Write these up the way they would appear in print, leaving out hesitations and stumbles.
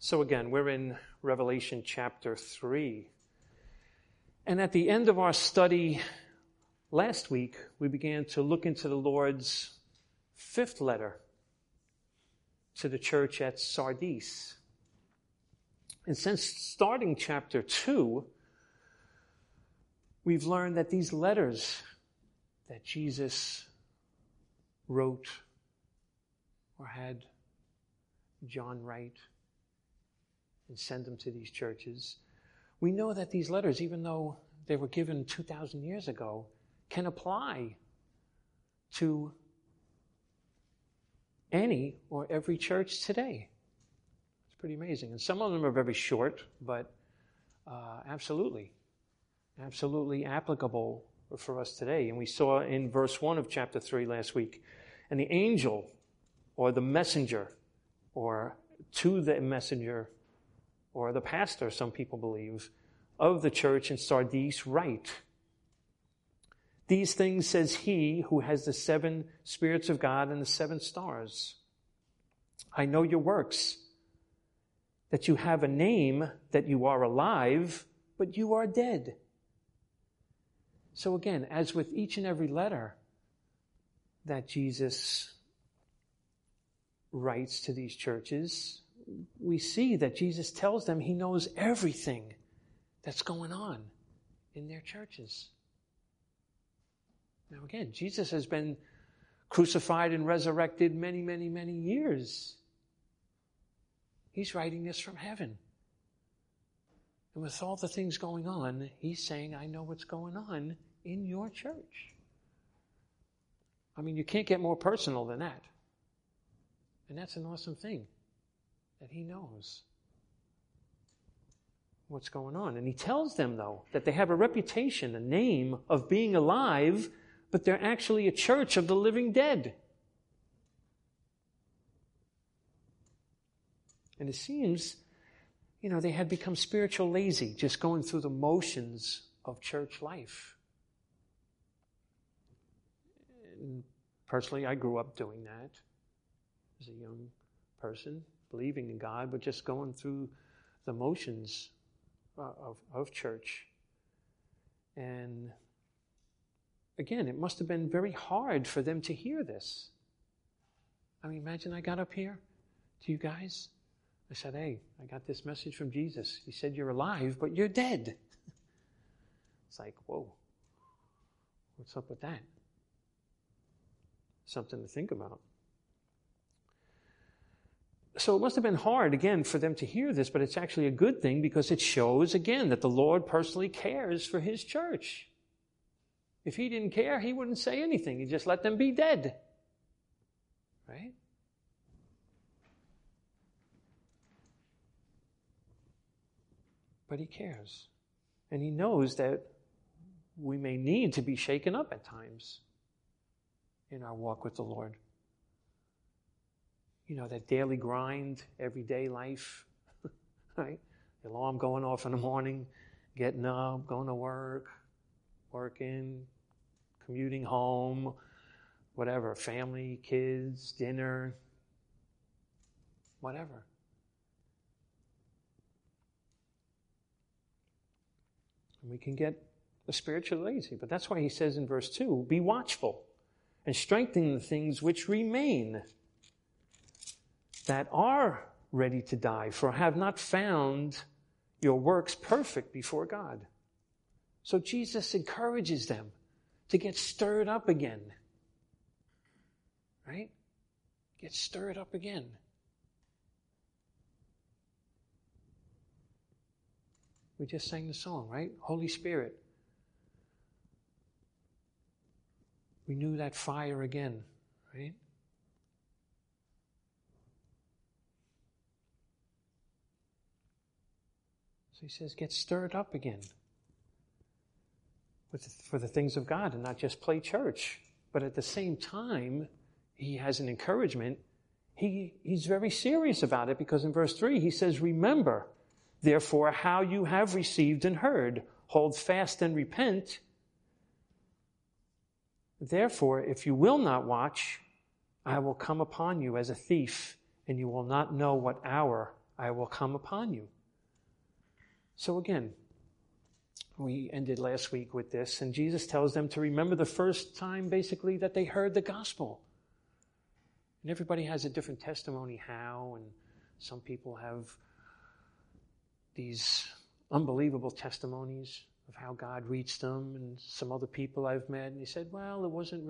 So again, we're in Revelation chapter 3. And at the end of our study last week, we began to look into the Lord's fifth letter to the church at Sardis. And since starting chapter 2, we've learned that these letters that Jesus wrote or had John write and send them to these churches, we know that these letters, even though they were given 2,000 years ago, can apply to any or every church today. It's pretty amazing. And some of them are very short, but absolutely applicable for us today. And we saw in verse 1 of chapter 3 last week, and the angel or the messenger or to the messenger or the pastor, some people believe, of the church in Sardis write, "These things says he who has the 7 spirits of God and the 7 stars. I know your works, that you have a name, that you are alive, but you are dead." So again, as with each and every letter that Jesus writes to these churches, we see that Jesus tells them he knows everything that's going on in their churches. Now again, Jesus has been crucified and resurrected many, many, many years. He's writing this from heaven. And with all the things going on, he's saying, I know what's going on in your church. I mean, you can't get more personal than that. And that's an awesome thing, that he knows what's going on. And he tells them, though, that they have a reputation, a name of being alive, but they're actually a church of the living dead. And it seems, they had become spiritual lazy, just going through the motions of church life. And personally, I grew up doing that as a young person, believing in God, but just going through the motions of church. And again, it must have been very hard for them to hear this. I mean, imagine I got up here to you guys. I said, hey, I got this message from Jesus. He said you're alive, but you're dead. It's like, whoa, what's up with that? Something to think about. So it must have been hard, again, for them to hear this, but it's actually a good thing because it shows, again, that the Lord personally cares for his church. If he didn't care, he wouldn't say anything. He'd just let them be dead. Right? But he cares. And he knows that we may need to be shaken up at times in our walk with the Lord. That daily grind, everyday life, right? The alarm going off in the morning, getting up, going to work, working, commuting home, whatever, family, kids, dinner, whatever. And we can get spiritually lazy, but that's why he says in verse 2, be watchful and strengthen the things which remain, that are ready to die, for I have not found your works perfect before God. So Jesus encourages them to get stirred up again. Right? Get stirred up again. We just sang the song, right? Holy Spirit. Renew that fire again, right? So he says, get stirred up again for the things of God and not just play church. But at the same time, he has an encouragement. He's very serious about it because in verse 3 he says, remember, therefore, how you have received and heard. Hold fast and repent. Therefore, if you will not watch, I will come upon you as a thief, and you will not know what hour I will come upon you. So again, we ended last week with this, and Jesus tells them to remember the first time, basically, that they heard the gospel. And everybody has a different testimony how, and some people have these unbelievable testimonies of how God reached them, and some other people I've met, and he said, well, it wasn't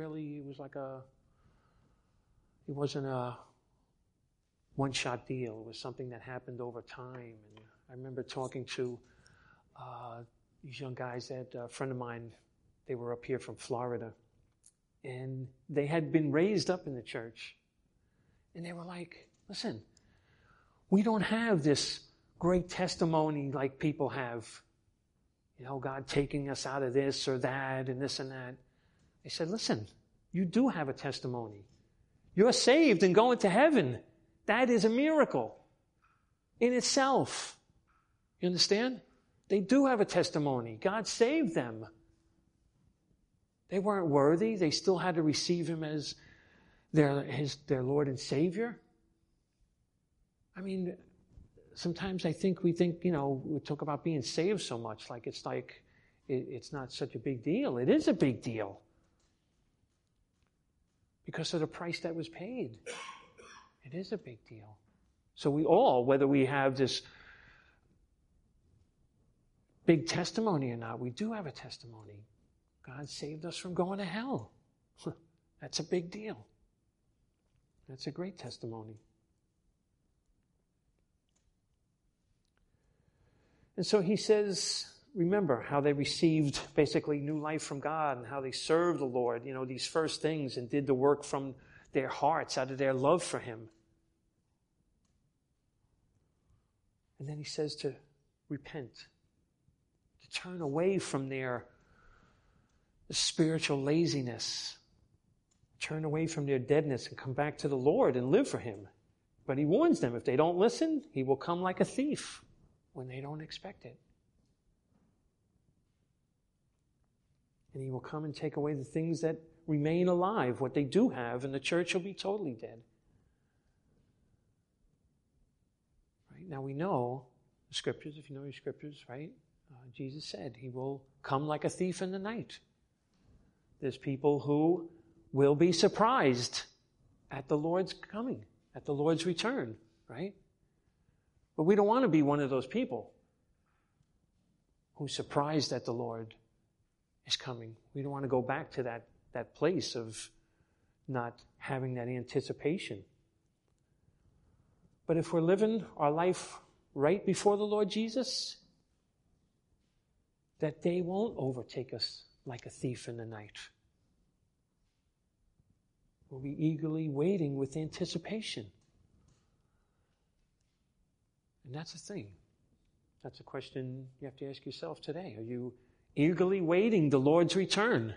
a one-shot deal. It was something that happened over time. And I remember talking to these young guys that a friend of mine, they were up here from Florida, and they had been raised up in the church. And they were like, listen, we don't have this great testimony like people have. You know, God taking us out of this or that and this and that. They said, listen, you do have a testimony. You're saved and going to heaven. That is a miracle in itself. You understand? They do have a testimony. God saved them. They weren't worthy. They still had to receive Him as their Lord and Savior. I mean, sometimes we think, we talk about being saved so much, it's not such a big deal. It is a big deal. Because of the price that was paid. It is a big deal. So we all, whether we have this big testimony or not, we do have a testimony. God saved us from going to hell. That's a big deal. That's a great testimony. And so he says, remember how they received basically new life from God and how they served the Lord, these first things, and did the work from their hearts out of their love for Him. And then he says to repent, to turn away from their spiritual laziness, turn away from their deadness and come back to the Lord and live for Him. But he warns them, if they don't listen, He will come like a thief when they don't expect it. And He will come and take away the things that remain alive, what they do have, and the church will be totally dead. Right? Now we know the Scriptures, if you know your Scriptures, right? Jesus said He will come like a thief in the night. There's people who will be surprised at the Lord's coming, at the Lord's return, right? But we don't want to be one of those people who's surprised that the Lord is coming. We don't want to go back to that place of not having that anticipation. But if we're living our life right before the Lord Jesus, that day won't overtake us like a thief in the night. We'll be eagerly waiting with anticipation. And that's the thing. That's a question you have to ask yourself today. Are you eagerly waiting the Lord's return?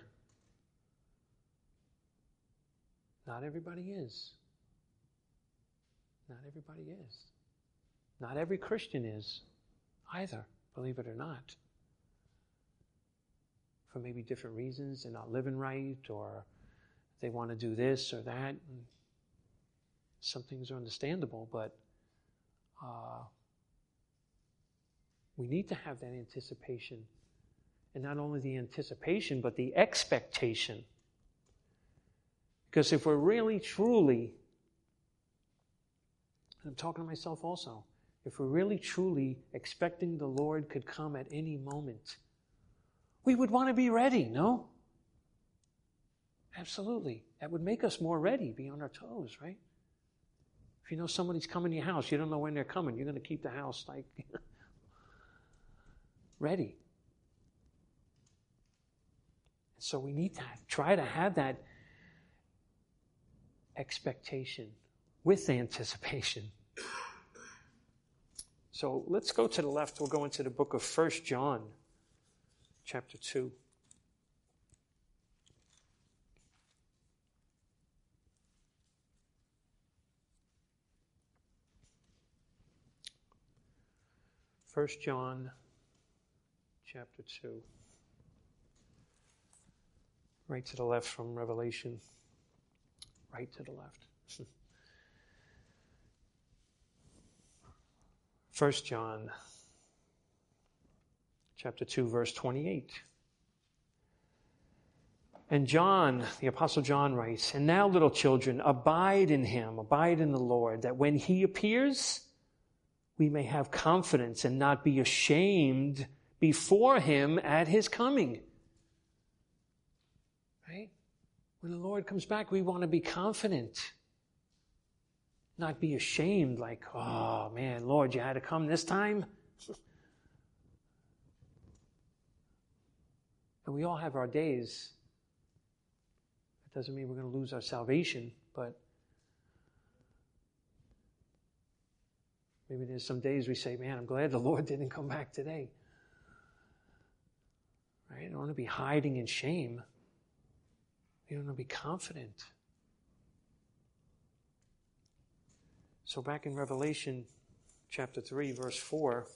Not everybody is. Not everybody is. Not every Christian is either, believe it or not. For maybe different reasons. They're not living right, or they want to do this or that. Some things are understandable, but we need to have that anticipation. And not only the anticipation, but the expectation. Because if we're really, truly, and I'm talking to myself also, if we're really, truly expecting the Lord could come at any moment, we would want to be ready, no? Absolutely. That would make us more ready, be on our toes, right? If you know somebody's coming to your house, you don't know when they're coming, you're going to keep the house ready. So we need to try to have that expectation with anticipation. So let's go to the left. We'll go into the book of 1 John, chapter 2. First John, chapter 2. Right to the left from Revelation. Right to the left. 1 John chapter 2, verse 28. And John, the Apostle John writes, "And now, little children, abide in him, abide in the Lord, that when he appears, we may have confidence and not be ashamed before him at his coming." Right? When the Lord comes back, we want to be confident. Not be ashamed like, "Oh man, Lord, you had to come this time?" And we all have our days. It doesn't mean we're going to lose our salvation, but maybe there's some days we say, "Man, I'm glad the Lord didn't come back today." Right? I don't want to be hiding in shame. We want to be confident. So back in Revelation chapter 3, verse 4,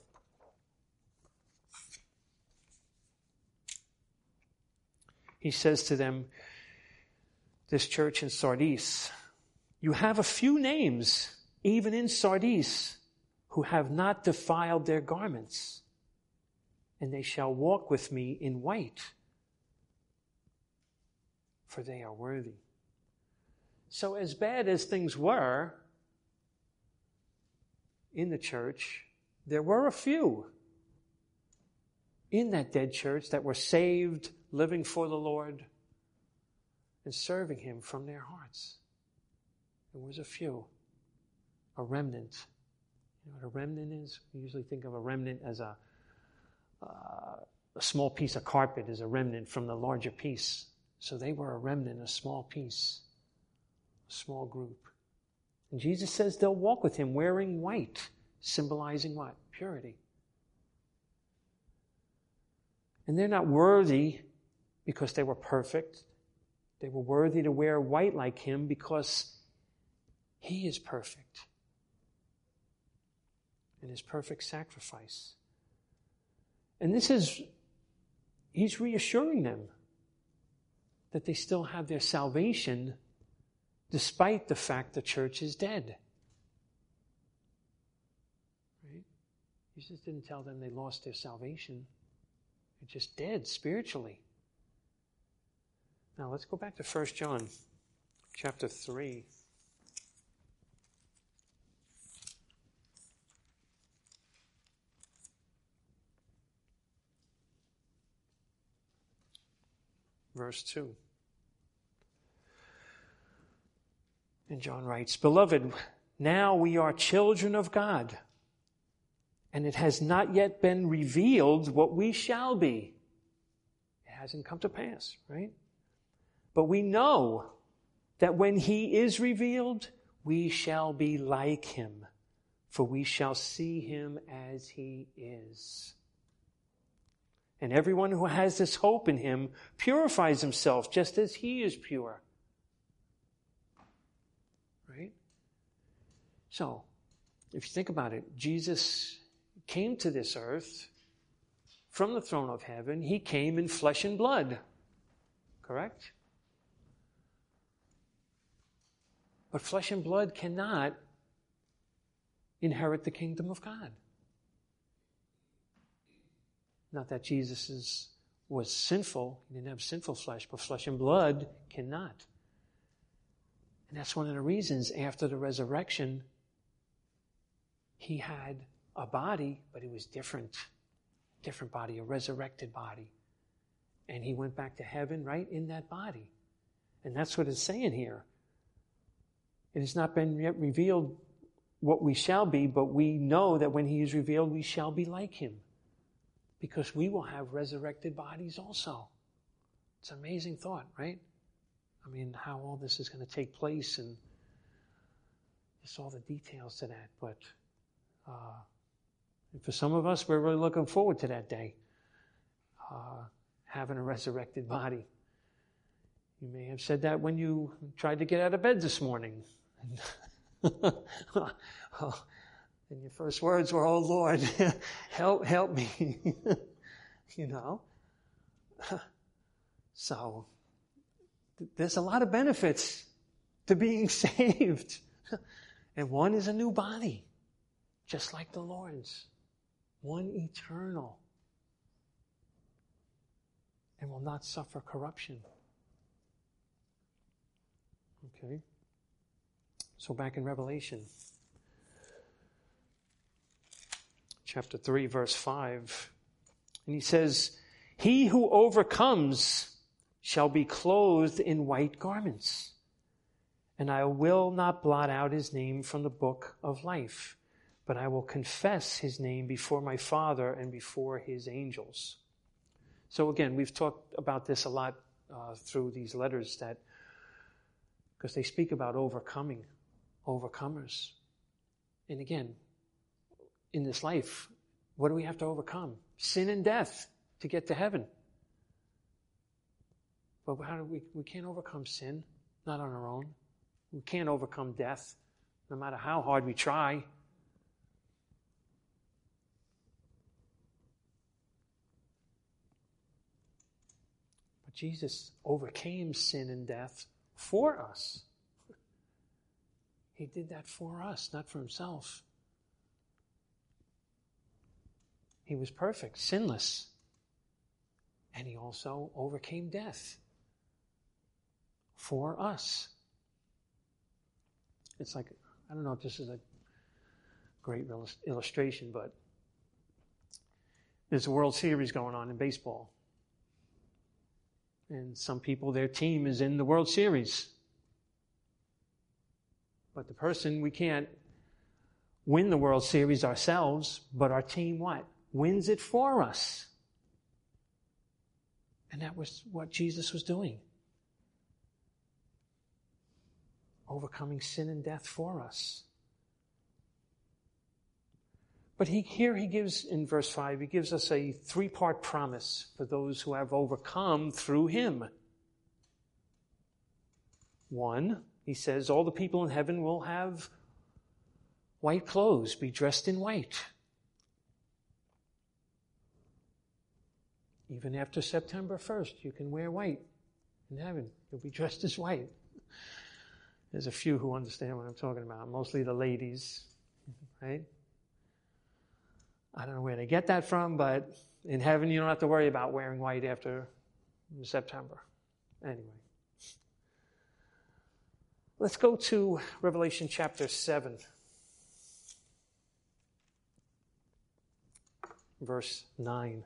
he says to them, this church in Sardis, "You have a few names, even in Sardis, who have not defiled their garments, and they shall walk with me in white, for they are worthy." So as bad as things were in the church, there were a few in that dead church that were saved, living for the Lord, and serving him from their hearts. There was a few, a remnant. You know what a remnant is? We usually think of a remnant as a small piece of carpet is a remnant from the larger piece. So they were a remnant, a small piece, a small group. And Jesus says they'll walk with him wearing white, symbolizing what? Purity. And they're not worthy because they were perfect. They were worthy to wear white like him because he is perfect. And his perfect sacrifice. And he's reassuring them that they still have their salvation despite the fact the church is dead. Right? Jesus didn't tell them they lost their salvation. They're just dead spiritually. Now let's go back to 1 John chapter 3. Verse 2. And John writes, "Beloved, now we are children of God, and it has not yet been revealed what we shall be." It hasn't come to pass, right? "But we know that when he is revealed, we shall be like him, for we shall see him as he is. And everyone who has this hope in him purifies himself just as he is pure." Right? So, if you think about it, Jesus came to this earth from the throne of heaven. He came in flesh and blood. Correct? But flesh and blood cannot inherit the kingdom of God. Not that Jesus was sinful. He didn't have sinful flesh, but flesh and blood cannot. And that's one of the reasons after the resurrection, he had a body, but it was different. Different body, a resurrected body. And he went back to heaven right in that body. And that's what it's saying here. It has not been yet revealed what we shall be, but we know that when he is revealed, we shall be like him. Because we will have resurrected bodies also. It's an amazing thought, right? I mean, how all this is going to take place and just all the details to that. But for some of us, we're really looking forward to that day. Having a resurrected body. You may have said that when you tried to get out of bed this morning. And your first words were, "Oh Lord, help me." You know? So, there's a lot of benefits to being saved. And one is a new body. just like the Lord's. One eternal. And will not suffer corruption. Okay. So back in Revelation. Chapter 3, verse 5. And he says, "He who overcomes shall be clothed in white garments, and I will not blot out his name from the book of life, but I will confess his name before my Father and before his angels." So again, we've talked about this a lot through these letters, that because they speak about overcoming, overcomers. And again, in this life, what do we have to overcome? Sin and death to get to heaven. But how do we can't overcome sin, not on our own. We can't overcome death, no matter how hard we try. But Jesus overcame sin and death for us. He did that for us, not for himself. He was perfect, sinless. And he also overcame death for us. It's like, I don't know if this is a great illustration, but there's a World Series going on in baseball. And some people, their team is in the World Series. But the person, we can't win the World Series ourselves, but our team what? Wins it for us. And that was what Jesus was doing. Overcoming sin and death for us. But here he gives, in verse 5, he gives us a 3-part promise for those who have overcome through him. 1, he says, all the people in heaven will have white clothes, be dressed in white. Even after September 1st, you can wear white in heaven. You'll be dressed as white. There's a few who understand what I'm talking about, mostly the ladies, right? I don't know where they get that from, but in heaven you don't have to worry about wearing white after September. Anyway. Let's go to Revelation chapter 7, verse 9.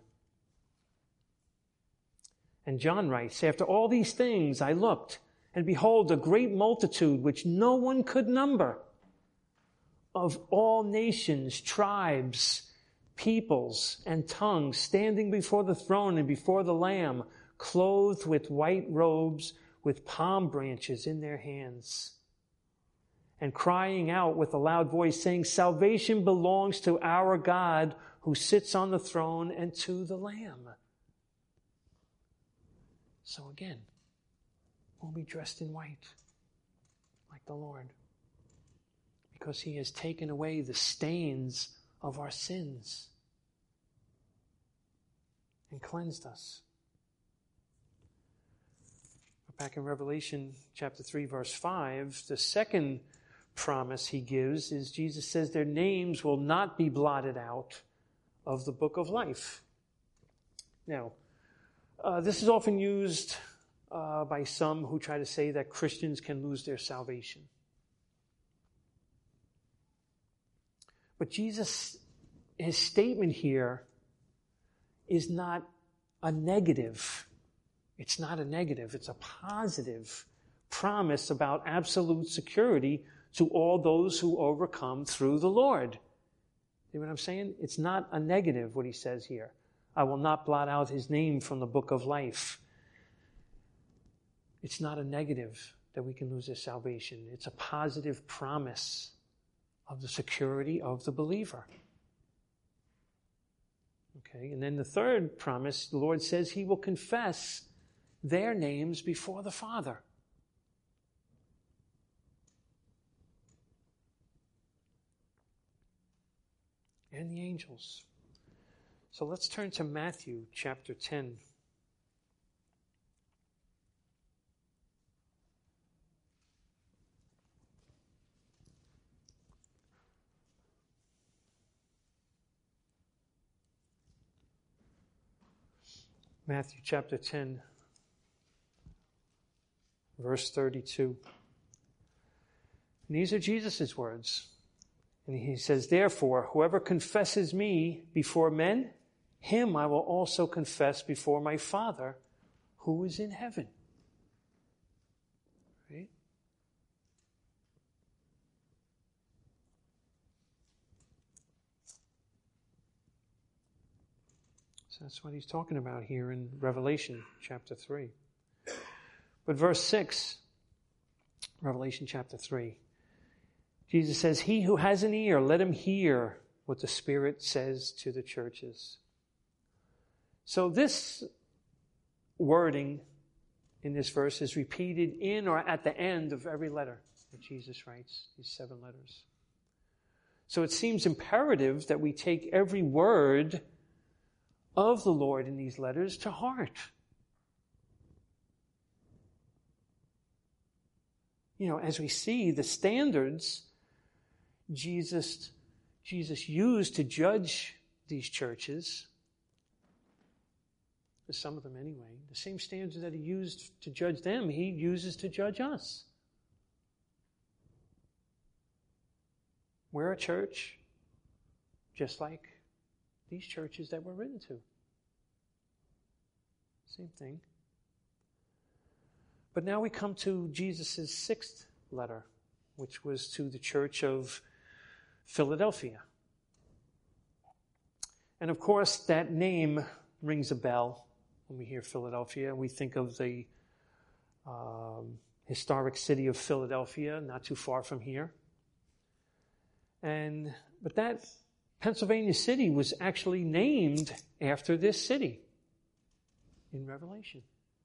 And John writes, "After all these things I looked, and behold, a great multitude which no one could number, of all nations, tribes, peoples, and tongues, standing before the throne and before the Lamb, clothed with white robes, with palm branches in their hands, and crying out with a loud voice, saying, 'Salvation belongs to our God who sits on the throne and to the Lamb.'" So again, we'll be dressed in white, like the Lord, because he has taken away the stains of our sins and cleansed us. Back in Revelation chapter 3, verse 5, the second promise he gives is Jesus says their names will not be blotted out of the book of life. Now, this is often used by some who try to say that Christians can lose their salvation. But Jesus, his statement here is not a negative. It's not a negative. It's a positive promise about absolute security to all those who overcome through the Lord. You know what I'm saying? It's not a negative, what he says here. I will not blot out his name from the book of life. It's not a negative that we can lose our salvation. It's a positive promise of the security of the believer. Okay, and then the third promise, the Lord says he will confess their names before the Father. And the angels. So let's turn to Matthew chapter 10. Matthew chapter 10, verse 32. And these are Jesus' words. And he says, "Therefore, whoever confesses me before men, him I will also confess before my Father who is in heaven." Right? So that's what he's talking about here in Revelation chapter 3. But verse 6, Revelation chapter 3, Jesus says, "He who has an ear, let him hear what the Spirit says to the churches." So this wording in this verse is repeated in or at the end of every letter that Jesus writes, these 7 letters. So it seems imperative that we take every word of the Lord in these letters to heart. As we see the standards Jesus used to judge these churches, some of them anyway, the same standards that he used to judge them, he uses to judge us. We're a church just like these churches that we're written to. Same thing. But now we come to Jesus' 6th letter, which was to the church of Philadelphia. And of course, that name rings a bell when we hear Philadelphia. We think of the historic city of Philadelphia, not too far from here. But that Pennsylvania city was actually named after this city in Revelation.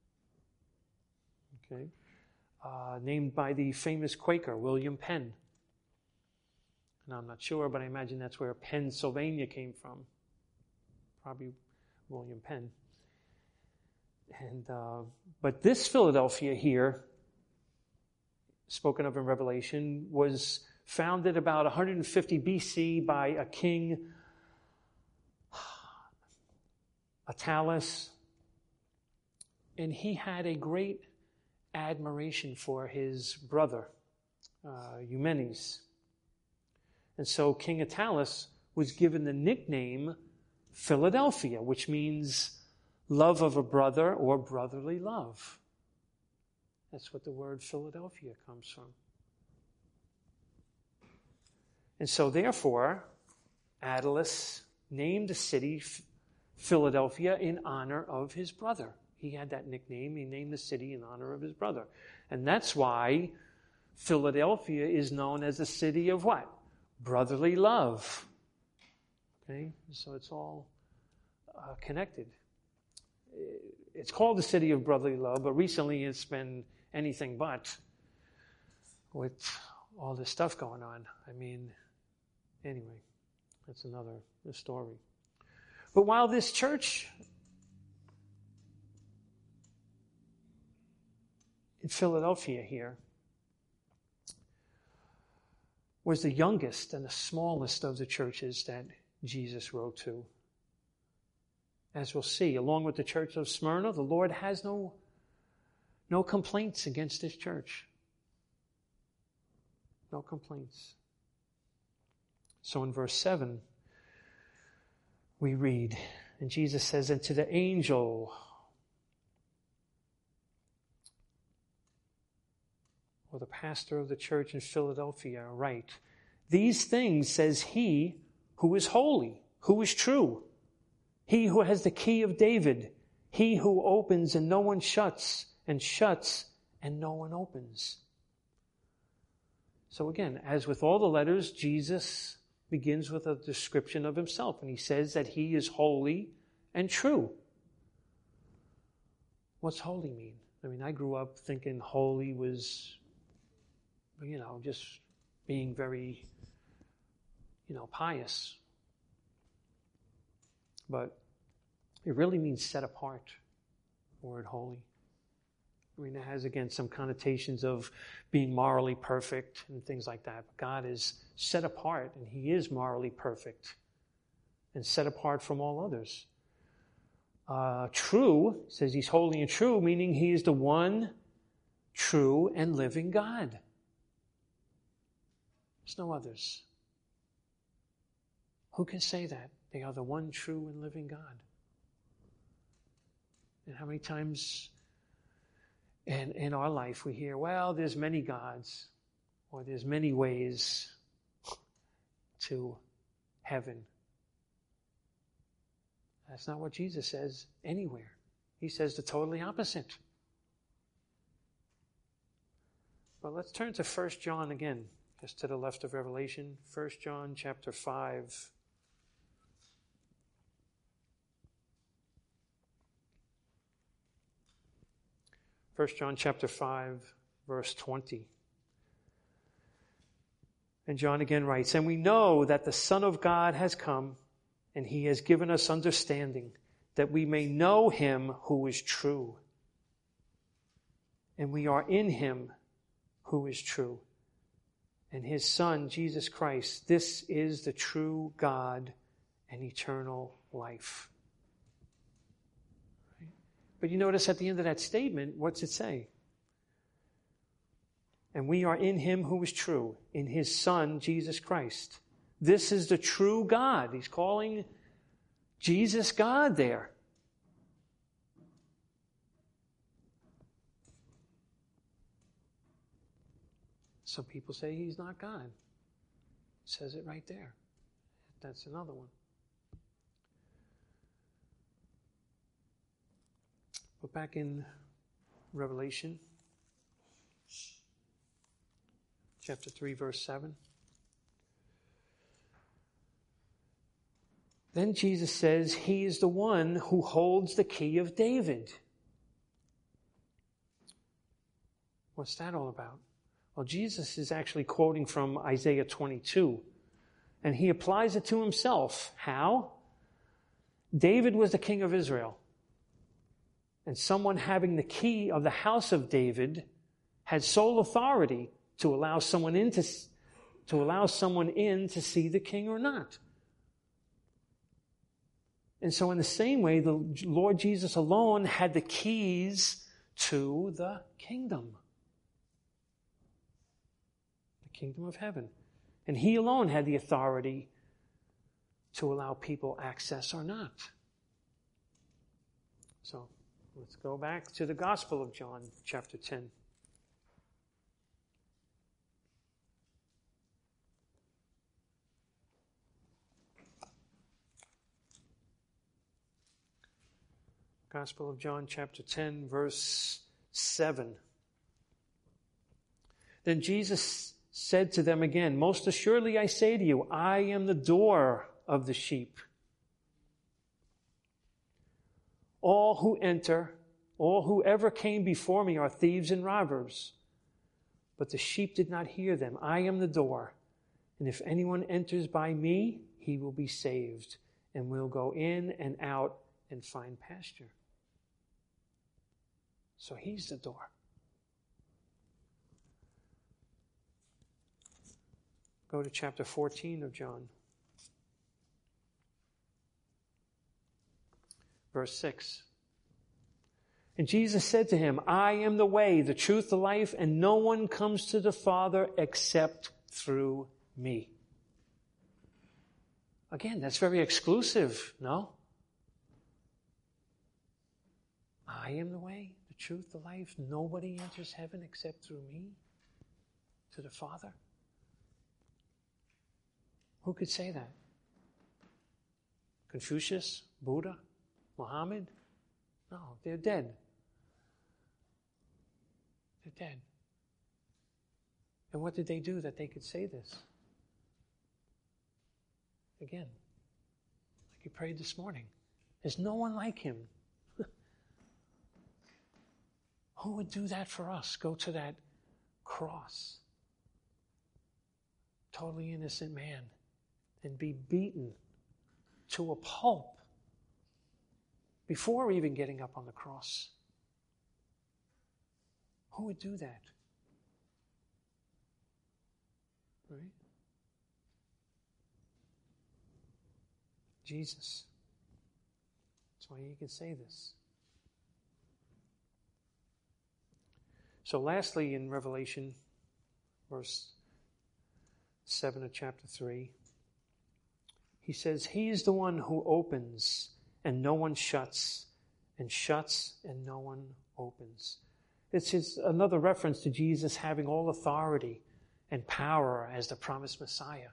Okay, named by the famous Quaker William Penn. And I'm not sure, but I imagine that's where Pennsylvania came from. Probably William Penn. But this Philadelphia here, spoken of in Revelation, was founded about 150 BC by a king, Attalus, and he had a great admiration for his brother, Eumenes. And so King Attalus was given the nickname Philadelphia, which means love of a brother or brotherly love. That's what the word Philadelphia comes from. And so therefore, Attalus named the city Philadelphia in honor of his brother. He had that nickname. He named the city in honor of his brother. And that's why Philadelphia is known as the city of what? Brotherly love. Okay? So it's all connected. It's called the city of brotherly love, but recently it's been anything but with all this stuff going on. Anyway, that's another story. But while this church in Philadelphia here was the youngest and the smallest of the churches that Jesus wrote to, as we'll see, along with the church of Smyrna, the Lord has no complaints against this church. No complaints. So in verse 7, we read, and Jesus says, "And to the angel," or the pastor of the church in Philadelphia, write, "These things says he who is holy, who is true, he who has the key of David, he who opens and no one shuts, and shuts and no one opens." So again, as with all the letters, Jesus begins with a description of himself, and he says that he is holy and true. What's holy mean? I grew up thinking holy was, just being very, pious. But it really means set apart, the word holy. It has, again, some connotations of being morally perfect and things like that. But God is set apart, and he is morally perfect and set apart from all others. true, it says he's holy and true, meaning he is the one true and living God. There's no others. Who can say that? They are the one true and living God. And how many times in our life we hear, well, there's many gods, or there's many ways to heaven. That's not what Jesus says anywhere. He says the totally opposite. But let's turn to 1 John again, just to the left of Revelation. 1 John chapter 5. 1 John chapter 5, verse 20. And John again writes, "And we know that the Son of God has come, and he has given us understanding, that we may know him who is true. And we are in him who is true, and his Son, Jesus Christ. This is the true God and eternal life." But you notice at the end of that statement, what's it say? And we are in him who is true, in his Son, Jesus Christ. This is the true God. He's calling Jesus God there. Some people say he's not God. It says it right there. That's another one. But back in Revelation, chapter 3, verse 7. Then Jesus says, he is the one who holds the key of David. What's that all about? Well, Jesus is actually quoting from Isaiah 22, and he applies it to himself. How? David was the king of Israel, and someone having the key of the house of David had sole authority to allow someone in to see the king or not. And so in the same way, the Lord Jesus alone had the keys to the kingdom of heaven. And he alone had the authority to allow people access or not. So let's go back to the Gospel of John, chapter 10. Gospel of John, chapter 10, verse 7. Then Jesus said to them again, "Most assuredly I say to you, I am the door of the sheep. All who ever came before me are thieves and robbers, but the sheep did not hear them. I am the door, and if anyone enters by me, he will be saved, and will go in and out and find pasture." So he's the door. Go to chapter 14 of John. Verse 6. And Jesus said to him, "I am the way, the truth, the life, and no one comes to the Father except through me." Again, that's very exclusive, no? I am the way, the truth, the life. Nobody enters heaven except through me to the Father. Who could say that? Confucius? Buddha? Muhammad? No, they're dead. They're dead. And what did they do that they could say this? Again, like you prayed this morning, there's no one like him. Who would do that for us? Go to that cross, totally innocent man, and be beaten to a pulp before even getting up on the cross. Who would do that? Right? Jesus. That's That's why he can say this. So lastly, in Revelation, verse 7 of chapter 3, he says, he is the one who opens and no one shuts, and shuts and no one opens. It's another reference to Jesus having all authority and power as the promised Messiah.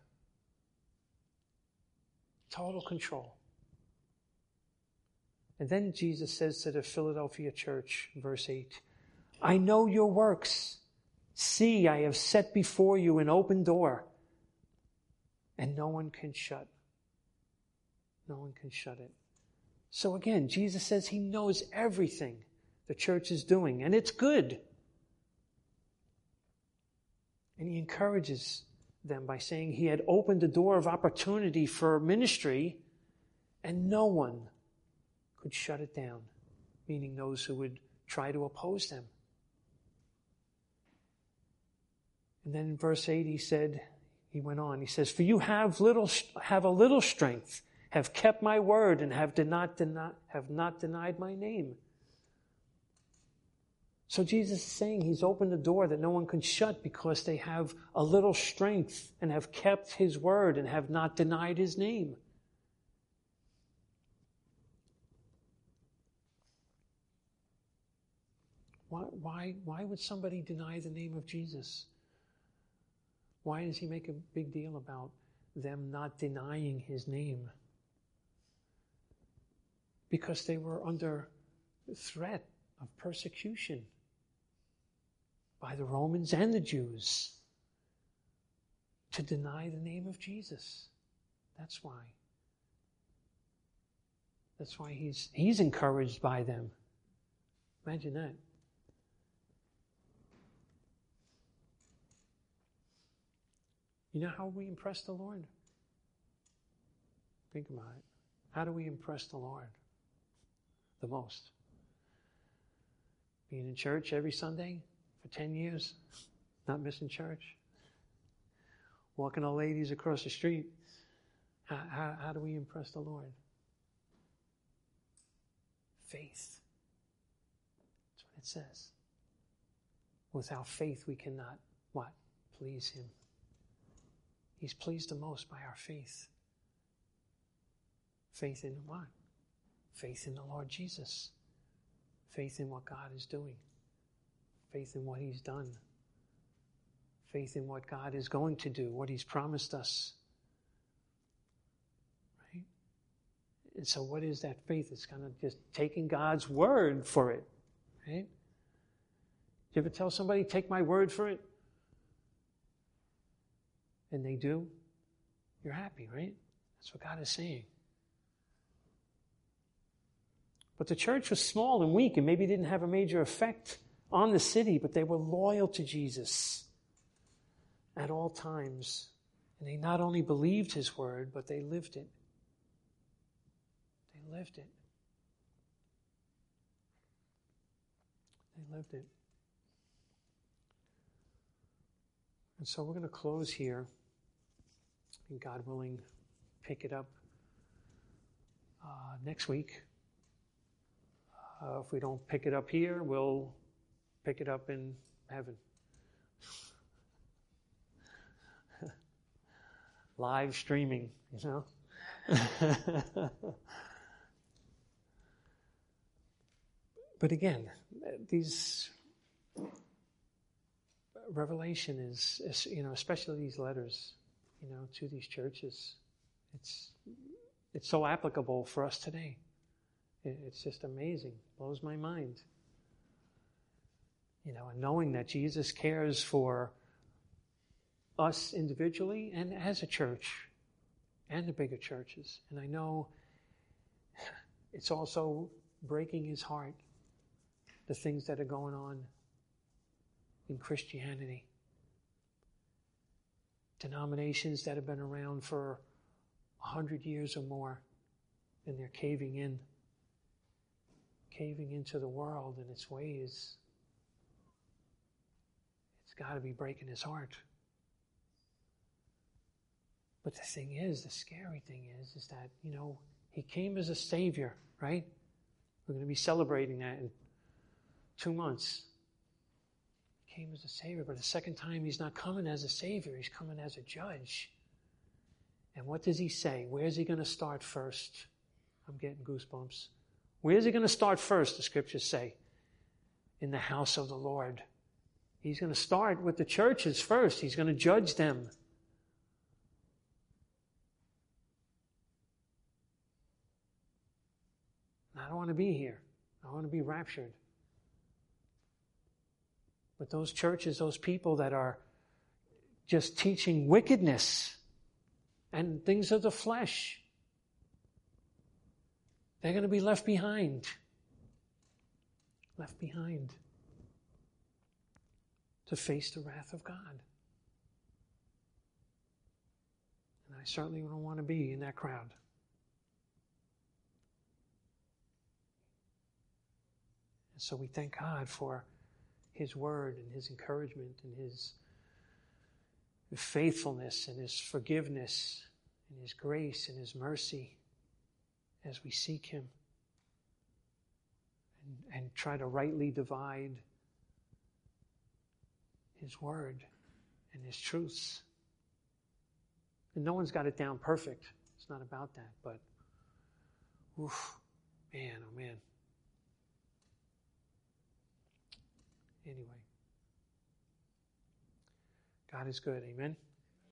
Total control. And then Jesus says to the Philadelphia church, verse 8, I know your works. See, I have set before you an open door, and no one can shut. No one can shut it. So again, Jesus says he knows everything the church is doing, and it's good. And he encourages them by saying he had opened the door of opportunity for ministry, and no one could shut it down, meaning those who would try to oppose them. And then in verse 8 he went on, he says, for you have a little strength, have kept my word, and have not denied my name. So Jesus is saying he's opened the door that no one can shut because they have a little strength and have kept his word and have not denied his name. Why would somebody deny the name of Jesus? Why does he make a big deal about them not denying his name? Because they were under threat of persecution by the Romans and the Jews to deny the name of Jesus. That's why. That's why he's encouraged by them. Imagine that. You know how we impress the Lord? Think about it. How do we impress the Lord the most? Being in church every Sunday for 10 years, not missing church. Walking our ladies across the street. How do we impress the Lord? Faith. That's what it says. Without faith, we cannot, what? Please him. He's pleased the most by our faith. Faith in what? Faith in the Lord Jesus. Faith in what God is doing. Faith in what he's done. Faith in what God is going to do, what he's promised us. Right? And so what is that faith? It's kind of just taking God's word for it. Right? You ever tell somebody, take my word for it? And they do, you're happy, right? That's what God is saying. But the church was small and weak and maybe didn't have a major effect on the city, but they were loyal to Jesus at all times. And they not only believed his word, but they lived it. They lived it. They lived it. And so we're going to close here. And God willing, pick it up next week. If we don't pick it up here, we'll pick it up in heaven. Live streaming, you know. But again, these Revelation is, you know, especially these letters, you know, to these churches, it's so applicable for us today. It's just amazing. Blows my mind. You know, and knowing that Jesus cares for us individually and as a church and the bigger churches. And I know it's also breaking his heart, the things that are going on in Christianity. Denominations that have been around for 100 years or more, and they're caving into the world and its ways. It's got to be breaking his heart. But the thing is, the scary thing is that, you know, he came as a savior, right? We're going to be celebrating that in 2 months. He came as a Savior, but the second time he's not coming as a Savior. He's coming as a judge. And what does he say? Where's he going to start first? I'm getting goosebumps. Where's he going to start first, the scriptures say? In the house of the Lord. He's going to start with the churches first. He's going to judge them. And I don't want to be here. I want to be raptured. But those churches, those people that are just teaching wickedness and things of the flesh, they're going to be left behind. Left behind to face the wrath of God. And I certainly don't want to be in that crowd. And so we thank God for His word and His encouragement and His faithfulness and His forgiveness and His grace and His mercy as we seek Him and try to rightly divide His word and His truths. And no one's got it down perfect. It's not about that. But, oof, man, oh man. Anyway, God is good. Amen.